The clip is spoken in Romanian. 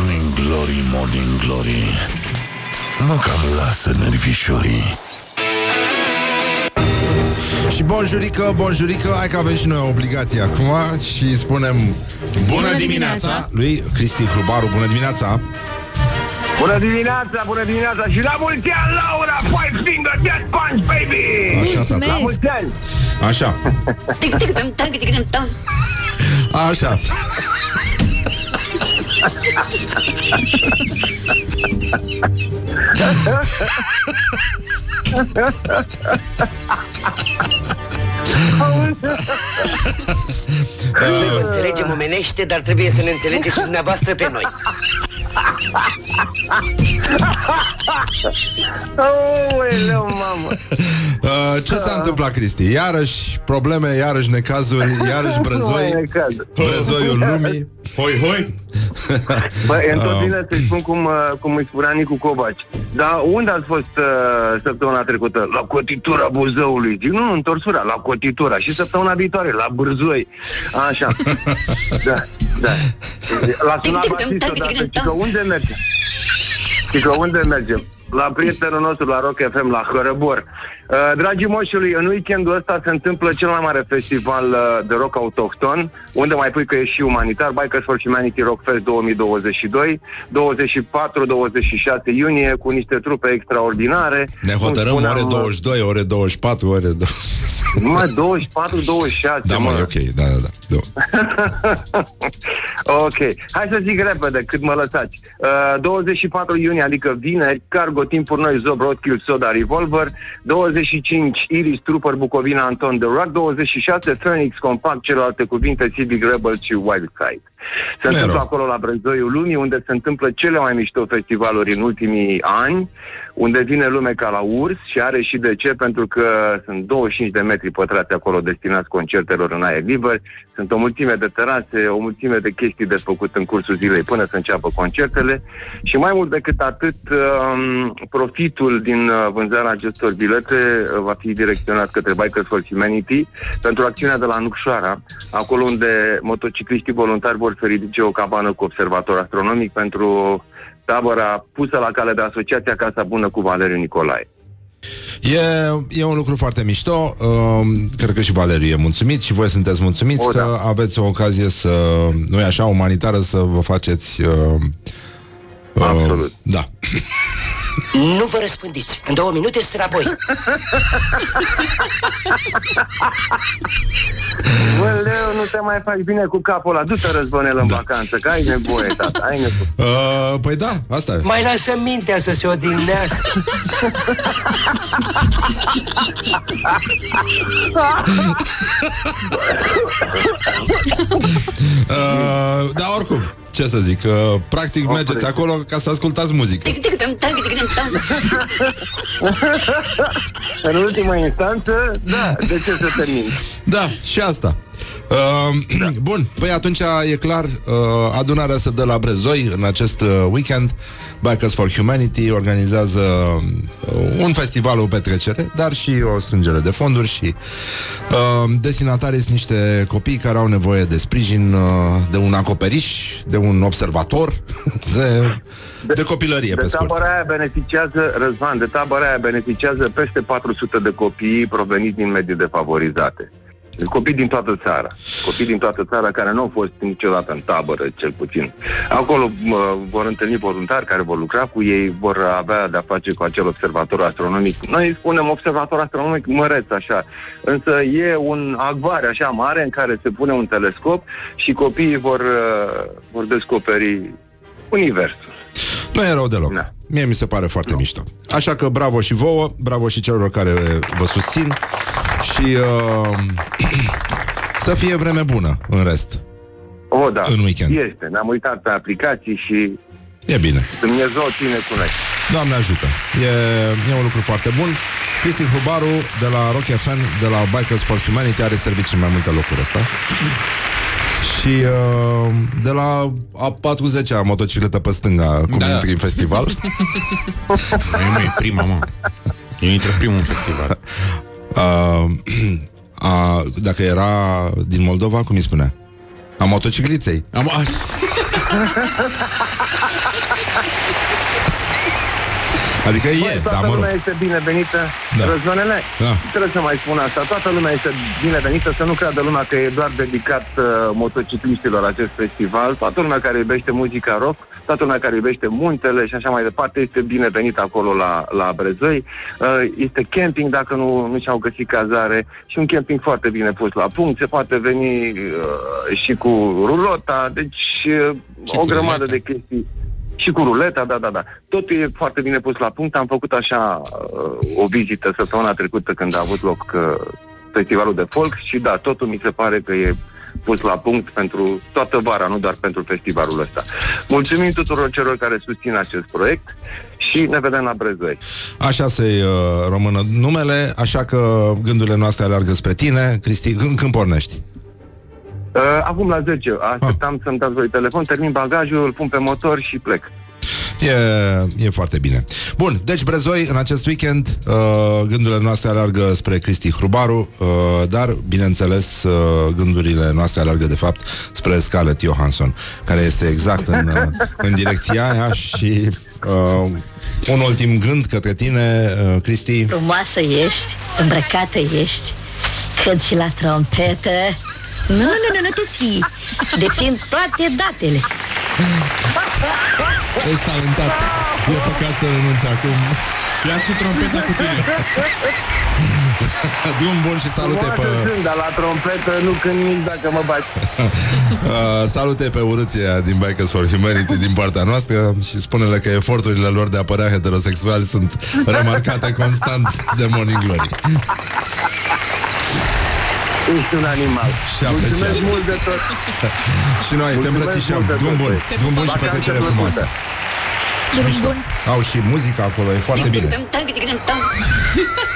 Morning Glory, Morning Glory, mă cam lasă nervișorii. Și bonjurică, hai că avem și noi o obligație acum și spunem bună dimineața lui Cristi Hrubaru, bună dimineața. Bună dimineața și la mulți ani, Laura, Five Finger Death Punch, baby! Așa, la mulți ani! Așa. Așa. Ne înțelegem omenește, dar trebuie să ne înțelegeți și dumneavoastră pe noi. Aoleu, mamă! Ce s-a întâmplat, Cristi? Iarăși probleme, iarăși necazuri, iarăși brăzoi. Brăzoiul lumii. Hoi. Băi, întotdeauna să-i spun cum îi spunea Nicu Covaci. Dar unde ați fost săptămâna trecută? La cotitura Buzăului. Zic, nu, întorsura, la cotitura. Și săptămâna viitoare, la Bârzoi. Așa. Da. La sunat basist odată. Și că unde mergem? La prietenul nostru, la Rock FM, la Hărăbor. Dragii moșului, în weekendul ăsta se întâmplă cel mai mare festival de rock autohton, unde mai pui că e și umanitar, Bikers for Humanity Rock Fest 2022, 24-26 iunie, cu niște trupe extraordinare. Ne hotărâm ore 22, ore 24, ore 20. Numai 24, 26. Da, mă, ok, da. Ok, hai să zic repede, cât mă lăsați. 24 iunie, adică vineri, Cargo, Timpuri Noi, Zob, Roadkill, Soda, Revolver. 25, Iris, Trooper, Bucovina, Anton, The Rock. 26, Phoenix, Compact, celelalte cuvinte, Civic Rebels și Wildside. Se întâmplă acolo la Brăzoiul Lumii, unde se întâmplă cele mai mișto festivaluri în ultimii ani, unde vine lume ca la urs și are și de ce, pentru că sunt 25 de metri pătrați acolo destinați concertelor în aer liber, sunt o mulțime de terase, o mulțime de chestii de făcut în cursul zilei până să înceapă concertele și mai mult decât atât, profitul din vânzarea acestor bilete va fi direcționat către Bikers for Humanity pentru acțiunea de la Nucșoara, acolo unde motocicliștii voluntari vor să ridice o cabană cu observator astronomic pentru tabăra pusă la cale de Asociația Casa Bună cu Valeriu Nicolae. E un lucru foarte mișto. Cred că și Valeriu e mulțumit și voi sunteți mulțumiți că aveți o ocazie să, nu e așa, umanitară, să vă faceți absolut. Da. Nu vă răspândiți. În 2 minute sunt înapoi. Bă, Leo, nu te mai faci bine cu capul ăla. Du-te, Războnel, în vacanță, că ai nevoie, tata, ai nevoie. Păi da, asta e. Mai lasă mintea să se odihnească. Da, oricum, ce să zic, practic mergeți acolo ca să ascultați muzică. În ultima instanță, da, de ce să termin? Da, și asta. Bun, păi atunci e clar, adunarea se dă la Brezoi în acest weekend. Bikers for Humanity organizează un festival, o petrecere, dar și o strângere de fonduri și destinatarii sunt niște copii care au nevoie de sprijin, de un acoperiș, de un observator, de copilărie, pe scurt. Tabăra aia beneficiază, Răzvan, de tabăra aia beneficiază peste 400 de copii proveniți din medii defavorizate. Copii din toată țara. Copii din toată țara care nu au fost niciodată în tabără, cel puțin. Acolo vor întâlni voluntari care vor lucra cu ei, vor avea de-a face cu acel observator astronomic. Noi spunem observator astronomic măreț, așa. Însă e un acvariu așa mare în care se pune un telescop și copiii vor descoperi universul. Nu e rău deloc. Da. Mie mi se pare foarte mișto. Așa că bravo și vouă, bravo și celor care vă susțin și să fie vreme bună în rest. Da. În weekend. Este. Ne-am uitat pe aplicații și e bine. Dumnezeu ține cu noi. Doamne ajută. E un lucru foarte bun. Cristi Hrubaru de la Rock FM, de la Bikers for Humanity, are servicii în mai multe locuri ăsta. Și de la A40-a motocicletă pe stânga, cum intri în festival. Nu e prima, mă. Eu intră primul în festival. Dacă era din Moldova, cum îi spunea? A motocicliței. Adică toată lumea este binevenită. Da. Răzvanele, Da. trebuie să mai spun asta. Toată lumea este binevenită, să nu creadă lumea că e doar dedicat motocicliștilor acest festival. Toată lumea care iubește muzica rock, toată lumea care iubește muntele și așa mai departe este binevenit acolo la Brezoi. Este camping dacă nu și-au găsit cazare și un camping foarte bine pus la punct. Se poate veni și cu rulota, deci o grămadă de chestii. Și cu ruleta, da. Totul e foarte bine pus la punct. Am făcut așa o vizită săptămâna trecută când a avut loc festivalul de folk și da, totul mi se pare că e pus la punct pentru toată vara, nu doar pentru festivalul ăsta. Mulțumim tuturor celor care susțin acest proiect și ne vedem la Brezoi. Așa se română numele, așa că gândurile noastre alergă spre tine. Cristi, când pornești? Acum la 10. Așteptam să-mi dați voi telefon, termin bagajul, îl pun pe motor și plec. E foarte bine. Bun, deci Brezoi în acest weekend, gândurile noastre alergă spre Cristi Hrubaru, dar, bineînțeles, gândurile noastre alergă de fapt spre Scarlett Johansson, care este exact în direcția aia. Și un ultim gând către tine, Cristi. Frumoasă ești, îmbrăcată ești, cât și la trompetă. Nu te fii. Dețin toate datele. Ești talentat. E păcat să renunți acum. Ia-ți și trompeta cu tine. Drum bun și salute pe... Dar la trompetă nu cânt nici dacă mă bați. Salute pe urâția din Bikers for Humanity din partea noastră și spune-le că eforturile lor de a apărea heterosexuali sunt remarcate constant de Morning Glory. Ești un animal. Mulțumesc mult de tot. Și noi te îmbrățișăm. Drum bun. Drum bun și petrecere frumoasă. Drum bun. Au și muzica acolo, e foarte bine.